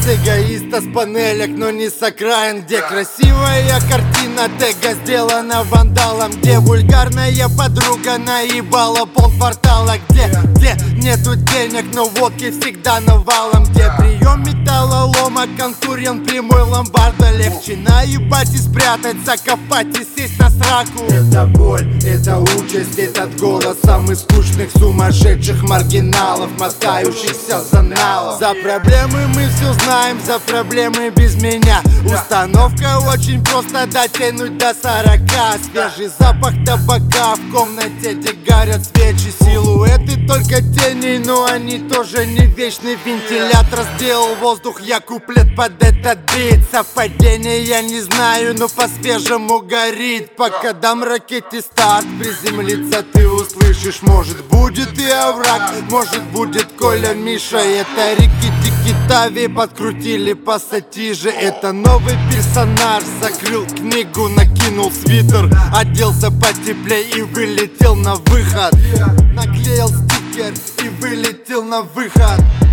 эгоиста с панелек, но не с окраин, где красивая картина тега сделана вандалом, где вульгарная подруга наебала полквартала, где нету денег, но водки всегда навалом, где прием металлолома, конкурент прямой ломбарда. Легче наебать и спрятать, закопать и сесть на сраку. Это боль, это участь, этот голос самых скучных, сумасшедших маргиналов, мотающихся за налом. За проблемы мы все знаем, за проблемы без меня. Установка очень просто: дотянуть до 40. Свежий запах табака в комнате, где горят свечи. Силуэты только тени, но они тоже не вечный. Вентилятор сделал воздух, я куплет под этот бит. Совпадение я не знаю, но по-свежему горит. Пока дам ракете старт, приземлиться ты услышишь. Может будет и овраг, может будет Коля, Миша. Это Рикки-Тики Тави подкрутили пассатижи. Это новый персонаж, закрыл книгу, накинул свитер, оделся потеплей и вылетел на выход. Наклеил стикер и вылетел на выход.